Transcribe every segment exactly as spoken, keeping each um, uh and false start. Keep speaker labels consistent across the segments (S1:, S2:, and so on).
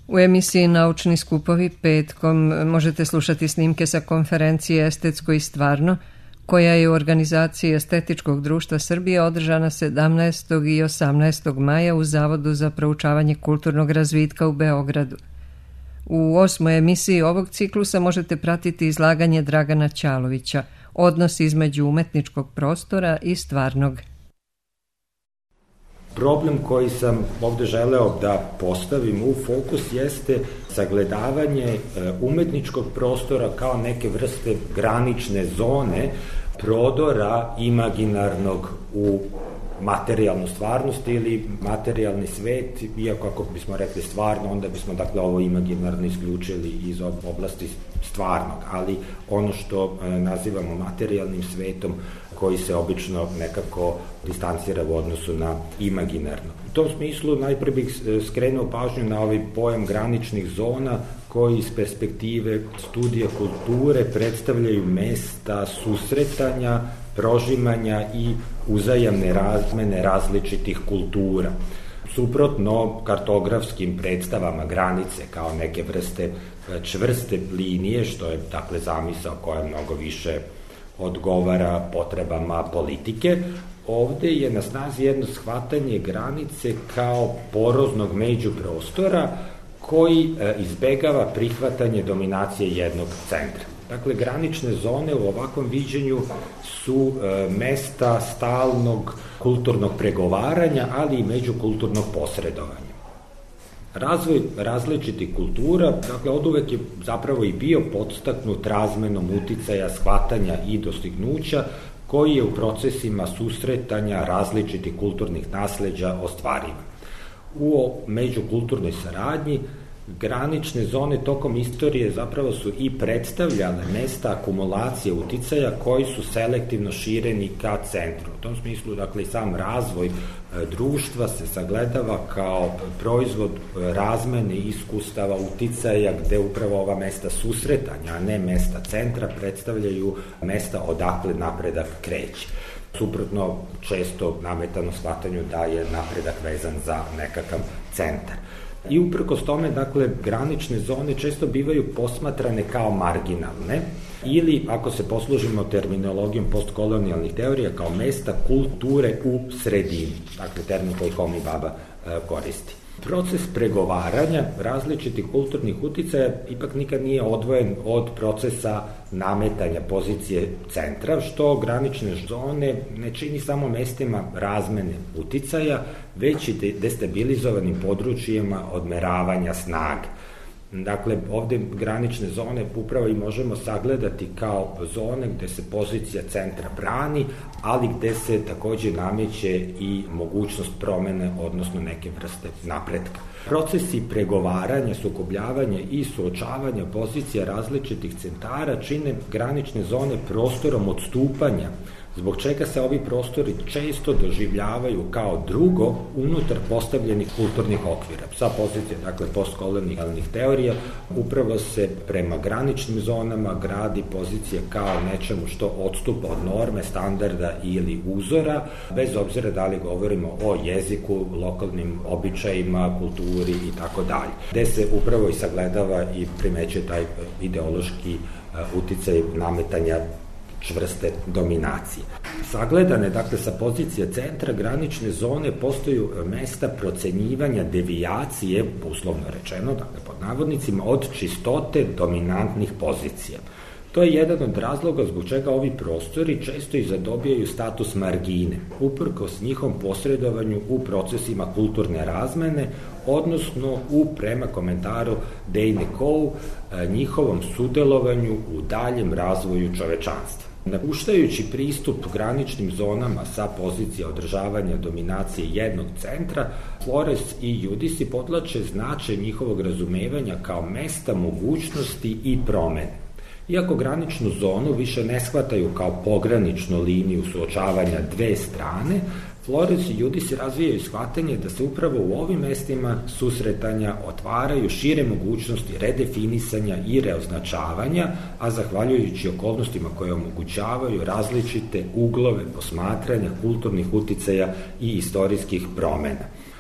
S1: U emisiji Naučni skupovi petkom možete slušati snimke sa konferencije Estetsko i stvarno, koja je u organizaciji Estetičkog društva Srbije održana sedamnaestog i osamnaestog maja u Zavodu za proučavanje kulturnog razvitka u Beogradu. U osmoj emisiji ovog ciklusa možete pratiti izlaganje Dragana Ćalovića, odnos između umetničkog prostora i stvarnog.
S2: Problem koji sam ovde želeo da postavim u fokus jeste sagledavanje umetničkog prostora kao neke vrste granične zone prodora imaginarnog u materijalnu stvarnost ili materijalni svet, iako ako bismo rekli stvarno, onda bismo dakle ovo imaginarno isključili iz oblasti stvarnog, ali ono što nazivamo materijalnim svetom koji se obično nekako distancira u odnosu na imaginarno. U tom smislu najprije bih skrenuo pažnju na ovaj pojam graničnih zona koji iz perspektive studija kulture predstavljaju mesta susretanja, prožimanja i uzajamne razmene različitih kultura. Suprotno kartografskim predstavama granice kao neke vrste čvrste linije, što je dakle zamisao koja mnogo više odgovara potrebama politike, ovde je na snazi jedno shvatanje granice kao poroznog međuprostora koji izbegava prihvatanje dominacije jednog centra. Dakle, granične zone u ovakvom viđenju su mesta stalnog kulturnog pregovaranja, ali i međukulturnog posredovanja. Razvoj različitih kultura, dakle, oduvek je zapravo i bio podstaknut razmenom uticaja, shvatanja i dostignuća, koji je u procesima susretanja različitih kulturnih nasleđa ostvarivan. U međukulturnoj saradnji granične zone tokom istorije zapravo su i predstavljale mesta akumulacije uticaja koji su selektivno šireni ka centru. U tom smislu, dakle, i sam razvoj društva se sagledava kao proizvod razmene iskustava, uticaja, gde upravo ova mesta susretanja, a ne mesta centra, predstavljaju mesta odakle napredak kreće. Suprotno često nametano shvatanju da je napredak vezan za nekakav centar. I uprkos tome, dakle, granične zone često bivaju posmatrane kao marginalne ili, ako se poslužimo terminologijom postkolonijalnih teorija, kao mesta kulture u sredini, dakle, termin koji Homi Baba koristi. Proces pregovaranja različitih kulturnih uticaja ipak nikad nije odvojen od procesa nametanja pozicije centra, što granične zone ne čini samo mestima razmene uticaja, već i destabilizovanim područjima odmeravanja snage. Dakle, ovde granične zone upravo i možemo sagledati kao zone gde se pozicija centra brani, ali gde se takođe nameće i mogućnost promene, odnosno neke vrste napretka. Procesi pregovaranja, sukobljavanja i suočavanja pozicija različitih centara čine granične zone prostorom odstupanja, zbog čega se ovi prostori često doživljavaju kao drugo unutar postavljenih kulturnih okvira. Sa pozicije, dakle, postkolonijalnih teorija, upravo se prema graničnim zonama gradi pozicija kao nečemu što odstupa od norme, standarda ili uzora, bez obzira da li govorimo o jeziku, lokalnim običajima, kulturi i tako dalje. Gde se upravo i sagledava i primećuje taj ideološki uticaj nametanja čvrste dominacije. Sagledane, dakle, sa pozicije centra, granične zone postaju mesta procenjivanja devijacije, uslovno rečeno, dakle, pod navodnicima, od čistote dominantnih pozicija. To je jedan od razloga zbog čega ovi prostori često i zadobijaju status margine, uprkos njihovom posredovanju u procesima kulturne razmene, odnosno u, prema komentaru Dejne Kou, njihovom sudelovanju u daljem razvoju čovečanstva. Napuštajući pristup graničnim zonama sa pozicije održavanja dominacije jednog centra, Flores i Judisi podlače značaj njihovog razumevanja kao mesta mogućnosti i promene. Iako graničnu zonu više ne shvataju kao pograničnu liniju suočavanja dve strane, Flores i Judisi razvijaju shvatanje da se upravo u ovim mestima susretanja otvaraju šire mogućnosti redefinisanja i reoznačavanja, a zahvaljujući okolnostima koje omogućavaju različite uglove posmatranja kulturnih uticaja i istorijskih promena.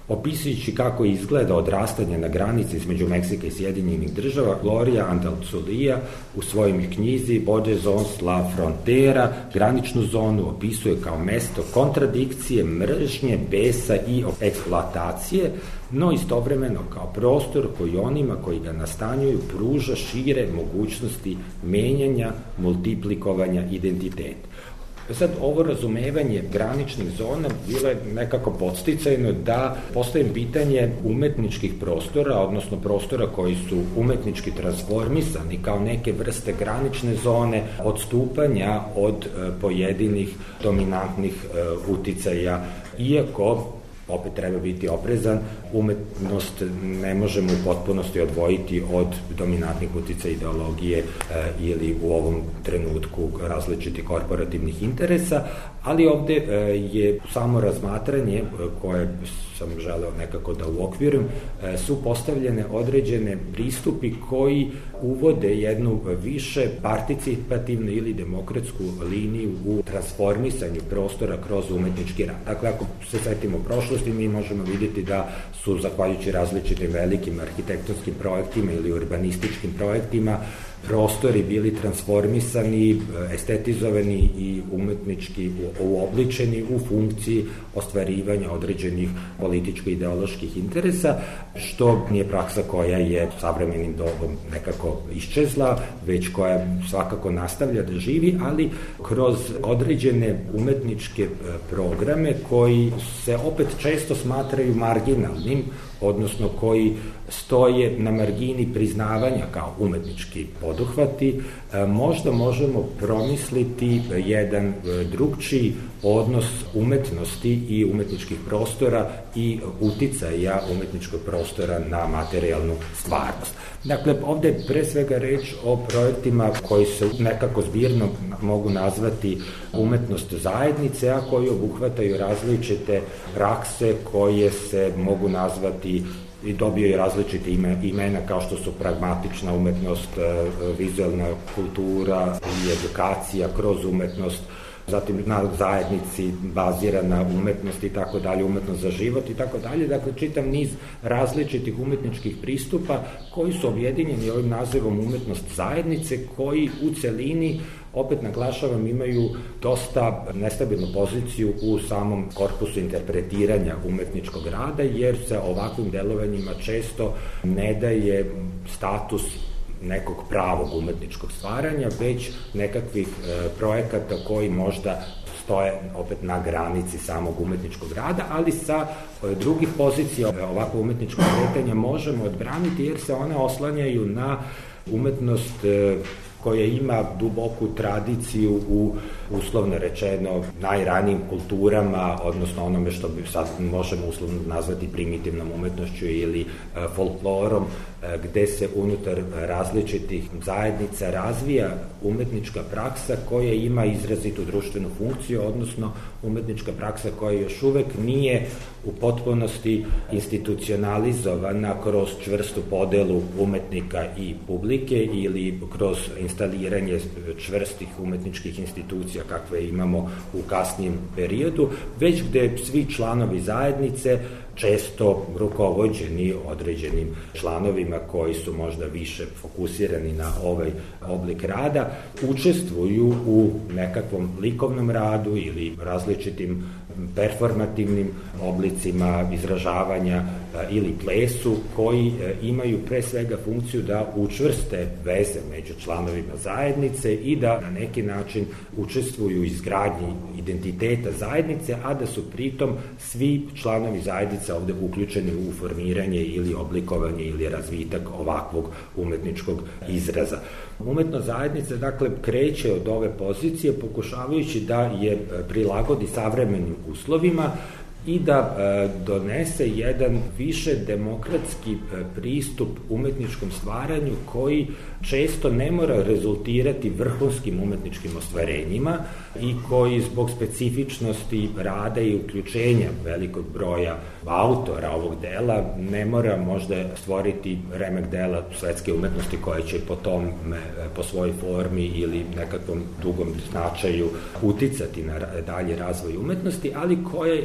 S2: Opisujući kako izgleda odrastanje na granici između Meksika i Sjedinjenih država, Gloria Andalucía u svojim knjizi Borde Zones la Frontera graničnu zonu opisuje kao mesto kontradikcije, mržnje, besa i eksploatacije, no istovremeno kao prostor koji onima koji ga nastanjuju pruža šire mogućnosti menjanja, multiplikovanja identiteta. Sad, ovo razumevanje graničnih zona bilo je nekako podsticajno da postavim pitanje umetničkih prostora, odnosno prostora koji su umetnički transformisani kao neke vrste granične zone odstupanja od pojedinih dominantnih uticaja, iako opet treba biti oprezan, umetnost ne možemo u potpunosti odvojiti od dominantnih uticaja ideologije e, ili u ovom trenutku različitih korporativnih interesa, ali ovde e, je samo razmatranje e, koje sam želeo nekako da uokvirim, e, su postavljene određene pristupi koji uvode jednu više participativnu ili demokratsku liniju u transformisanju prostora kroz umetnički rad. Dakle, ako se setimo prošlosti, mi možemo vidjeti da su, zahvaljujući različitim velikim arhitektonskim projektima ili urbanističkim projektima, prostori bili transformisani, estetizovani i umetnički uobličeni u funkciji ostvarivanja određenih političko-ideoloških interesa, što nije praksa koja je savremenim dobom nekako iščezla, već koja svakako nastavlja da živi, ali kroz određene umetničke programe koji se opet često smatraju marginalnim, odnosno koji stoje na margini priznavanja kao umetnički poduhvati, možda možemo promisliti jedan drugčiji odnos umetnosti i umetničkih prostora i uticaja umetničkog prostora na materijalnu stvarnost. Dakle, ovde je pre svega reč o projektima koji se nekako zbirno mogu nazvati umetnost zajednice, a koji obuhvataju različite prakse koje se mogu nazvati i dobio je različite imena kao što su pragmatična umetnost, vizualna kultura i edukacija kroz umetnost, zatim na zajednici bazirana umetnost i tako dalje, umetnost za život i tako dalje. Dakle, čitav niz različitih umetničkih pristupa koji su objedinjeni ovim nazivom umetnost zajednice, koji u celini, opet naglašavam, imaju dosta nestabilnu poziciju u samom korpusu interpretiranja umetničkog rada, jer se ovakvim delovanjima često ne daje status nekog pravog umetničkog stvaranja, već nekakvih e, projekata koji možda stoje opet na granici samog umetničkog rada, ali sa e, drugih pozicija ovakvo umetničko kretanja možemo odbraniti jer se one oslanjaju na umetnost e, koja ima duboku tradiciju u, uslovno rečeno, najranijim kulturama, odnosno onome što bi sad možemo uslovno nazvati primitivnom umetnošću ili e, folklorom, e, gde se unutar različitih zajednica razvija umetnička praksa koja ima izrazitu društvenu funkciju, odnosno umetnička praksa koja još uvek nije u potpunosti institucionalizovana kroz čvrstu podelu umetnika i publike ili kroz instaliranje čvrstih umetničkih institucija kakve imamo u kasnijem periodu, već gde svi članovi zajednice, često rukovođeni određenim članovima koji su možda više fokusirani na ovaj oblik rada, učestvuju u nekakvom likovnom radu ili različitim performativnim oblicima izražavanja ili plesu koji imaju pre svega funkciju da učvrste veze među članovima zajednice i da na neki način učestvuju u izgradnji identiteta zajednice, a da su pritom svi članovi zajednice ovde uključeni u formiranje ili oblikovanje ili razvitak ovakvog umetničkog izraza. Umetnost zajednice, dakle, kreće od ove pozicije pokušavajući da je prilagodi savremenim uslovima i da e, donese jedan više demokratski e, pristup umetničkom stvaranju koji često ne mora rezultirati vrhunskim umetničkim ostvarenjima i koji zbog specifičnosti rada i uključenja velikog broja autora ovog dela ne mora možda stvoriti remek dela svetske umetnosti koje će po tom, po svojoj formi ili nekakvom dugom značaju uticati na dalji razvoj umetnosti, ali koje cilj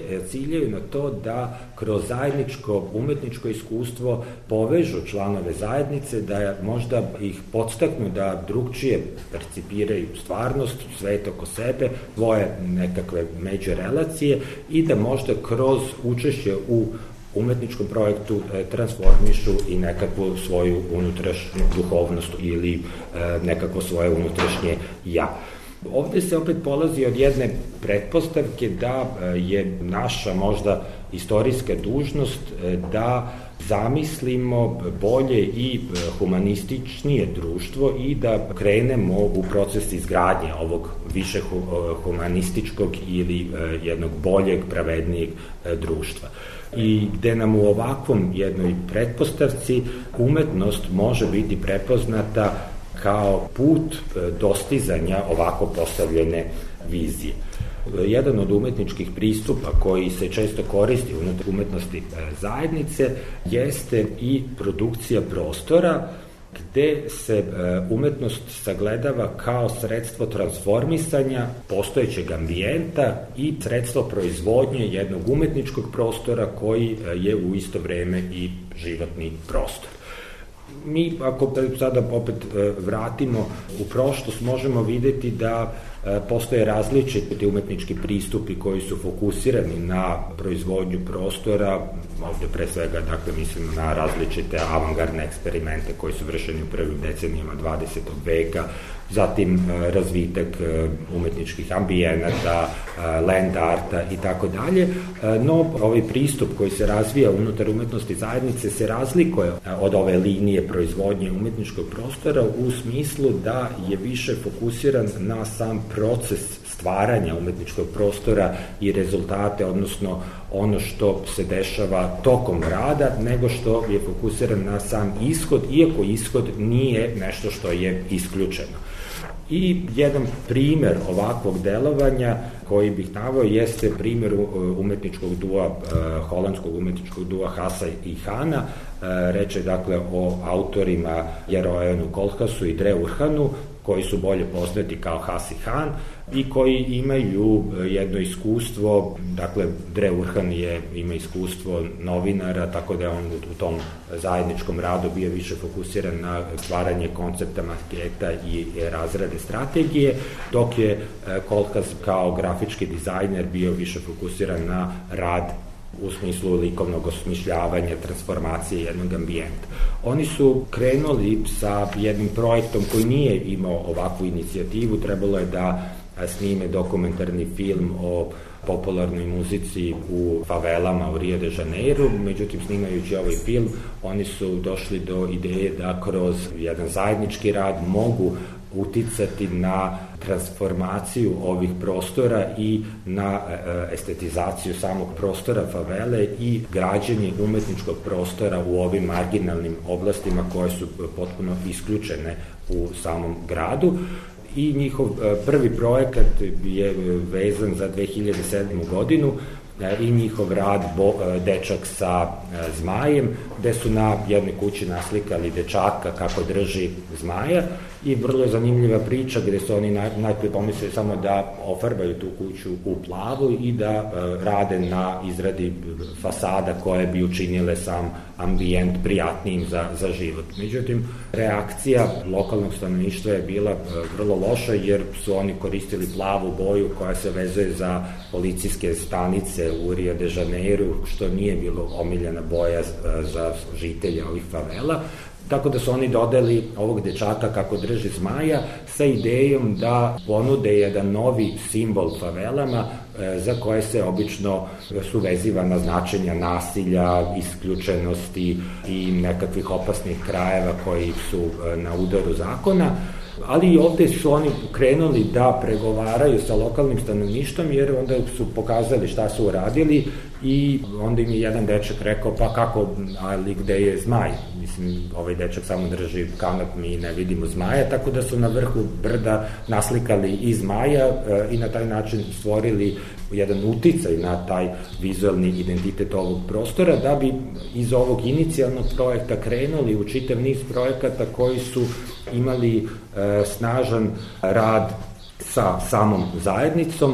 S2: ciljaju na to da kroz zajedničko umetničko iskustvo povežu članove zajednice, da možda ih podstaknu da drugčije percipiraju stvarnost, svet oko sebe, svoje nekakve međurelacije i da možda kroz učešće u umetničkom projektu transformišu i nekakvu svoju unutrašnju duhovnost ili nekako svoje unutrašnje ja. Ovde se opet polazi od jedne pretpostavke da je naša možda istorijska dužnost da zamislimo bolje i humanističnije društvo i da krenemo u proces izgradnje ovog više humanističkog ili jednog boljeg, pravednijeg društva. I gde nam u ovakvom jednoj pretpostavci umetnost može biti prepoznata kao put dostizanja ovako postavljene vizije. Jedan od umetničkih pristupa koji se često koristi unutar umetnosti zajednice jeste i produkcija prostora gde se umetnost sagledava kao sredstvo transformisanja postojećeg ambijenta i sredstvo proizvodnje jednog umetničkog prostora koji je u isto vreme i životni prostor. Mi, ako sada opet vratimo u prošlost, možemo videti da postoje različiti umetnički pristupi koji su fokusirani na proizvodnju prostora, ovde pre svega, dakle, mislimo na različite avangardne eksperimente koji su vršeni u prvim decenijama dvadesetog veka, zatim razvitak umetničkih ambijenata, land arta i tako dalje, no ovaj pristup koji se razvija unutar umetnosti zajednice se razlikuje od ove linije proizvodnje umetničkog prostora u smislu da je više fokusiran na sam proces stvaranja umetničkog prostora i rezultate, odnosno ono što se dešava tokom rada, nego što je fokusiran na sam ishod, iako ishod nije nešto što je isključeno. I jedan primer ovakvog delovanja koji bih naveo jeste primer umetničkog dua, holandskog umetničkog dua Hasa i Hana. Reč je dakle o autorima Jeroenu Koolhaasu i Dre Urhanu, koji su bolje poznati kao Has i Han i koji imaju jedno iskustvo, dakle Dre Urhan je, ima iskustvo novinara, tako da je on u tom zajedničkom radu bio više fokusiran na stvaranje koncepta, maketa i razrade strategije, dok je Koolhaas kao grafički dizajner bio više fokusiran na rad u smislu likovnog osmišljavanja, transformacije jednog ambijenta. Oni su krenuli sa jednim projektom koji nije imao ovakvu inicijativu, trebalo je da snime dokumentarni film o popularnoj muzici u favelama u Rio de Janeiro, međutim snimajući ovaj film oni su došli do ideje da kroz jedan zajednički rad mogu uticati na transformaciju ovih prostora i na estetizaciju samog prostora favele i građenje umetničkog prostora u ovim marginalnim oblastima koje su potpuno isključene u samom gradu. I njihov prvi projekat je vezan za dve hiljade sedmu godinu i njihov rad bo, Dečak sa zmajem, gde su na jednoj kući naslikali dečaka kako drži zmaja i vrlo je zanimljiva priča gde su oni naj, najprije pomislili samo da ofarbaju tu kuću u plavu i da rade na izradi fasada koje bi učinile sam ambijent prijatnijim za, za život. Međutim, reakcija lokalnog stanovništva je bila vrlo loša jer su oni koristili plavu boju koja se vezuje za policijske stanice u Rio de Janeiro, što nije bilo omiljena boja za žitelje ovih favela. Tako da su oni dodali ovog dečaka kako drži zmaja sa idejom da ponude jedan novi simbol favelama za koje se obično su vezivana značenja nasilja, isključenosti i nekakvih opasnih krajeva koji su na udaru zakona. Ali i ovde su oni krenuli da pregovaraju sa lokalnim stanovništvom jer onda su pokazali šta su uradili i onda im je jedan dečak rekao pa kako, ali gde je zmaj? Mislim, ovaj dečak samo drži kanap, mi ne vidimo zmaja, tako da su na vrhu brda naslikali i zmaja e, i na taj način stvorili jedan uticaj na taj vizualni identitet ovog prostora, da bi iz ovog inicijalnog projekta krenuli u čitav niz projekata koji su imali e, snažan rad sa samom zajednicom,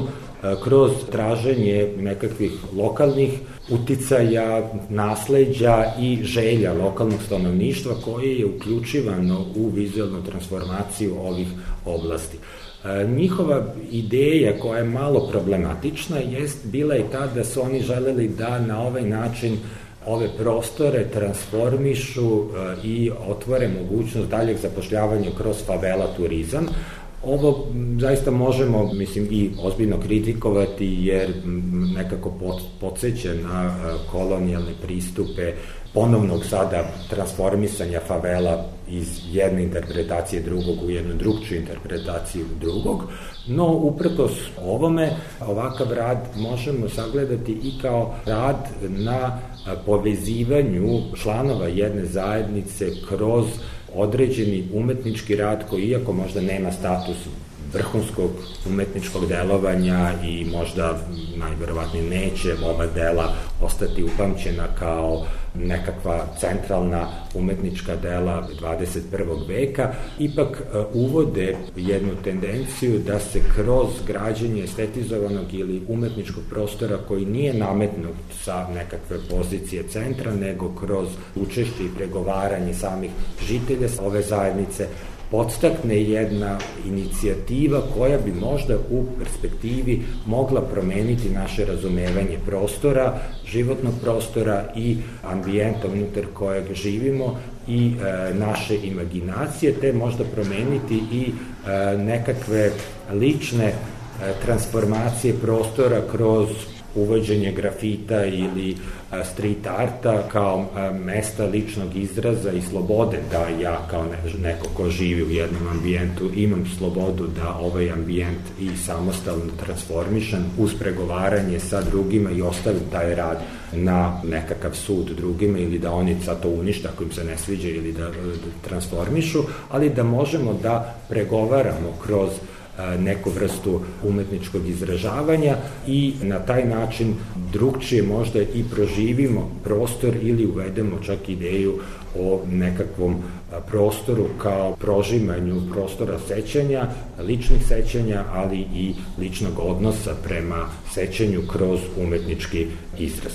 S2: kroz traženje nekakvih lokalnih uticaja, nasleđa i želja lokalnog stanovništva koje je uključivano u vizualnu transformaciju ovih oblasti. Njihova ideja koja je malo problematična jest bila i ta da su oni želeli da na ovaj način ove prostore transformišu i otvore mogućnost daljeg zapošljavanja kroz favela turizam. Ovo zaista možemo, mislim, i ozbiljno kritikovati jer nekako podsjeća na kolonijalne pristupe ponovnog sada transformisanja favela iz jedne interpretacije drugog u jednu drugčiju interpretaciju drugog, no uprkos ovome ovakav rad možemo sagledati i kao rad na povezivanju članova jedne zajednice kroz određeni umetnički rad koji, iako možda nema status vrhunskog umetničkog delovanja i možda najverovatnije neće ova dela ostati upamćena kao nekakva centralna umetnička dela dvadeset prvog veka, ipak uvode jednu tendenciju da se kroz građenje estetizovanog ili umetničkog prostora koji nije nametnut sa nekakve pozicije centra, nego kroz učešće i pregovaranje samih žitelja ove zajednice podstakne jedna inicijativa koja bi možda u perspektivi mogla promeniti naše razumevanje prostora, životnog prostora i ambijenta unutar kojeg živimo i e, naše imaginacije, te možda promeniti i e, nekakve lične e, transformacije prostora kroz uvođenje grafita ili street arta kao mesta ličnog izraza i slobode, da ja kao neko ko živi u jednom ambijentu imam slobodu da ovaj ambijent i samostalno transformišem uz pregovaranje sa drugima i ostavim taj rad na nekakav sud drugima ili da oni sad to unište ako im se ne sviđa ili da, da transformišu, ali da možemo da pregovaramo kroz neku vrstu umetničkog izražavanja i na taj način drugčije možda i proživimo prostor ili uvedemo čak ideju o nekakvom prostoru kao prožimanju prostora sećanja, ličnih sećanja, ali i ličnog odnosa prema sećanju kroz umetnički izraz.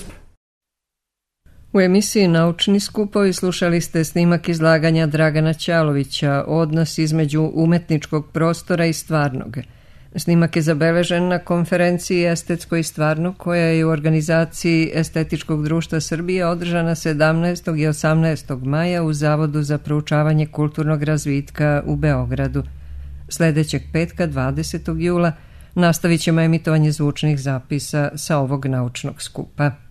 S1: U emisiji Naučni skupovi slušali ste snimak izlaganja Dragana Ćalovića, odnos između umetničkog prostora i stvarnog. Snimak je zabeležen na konferenciji Estetsko i stvarno koja je u organizaciji Estetičkog društva Srbije održana sedamnaestog i osamnaestog maja u Zavodu za proučavanje kulturnog razvitka u Beogradu. Sledećeg petka, dvadesetog jula, nastavit ćemo emitovanje zvučnih zapisa sa ovog naučnog skupa.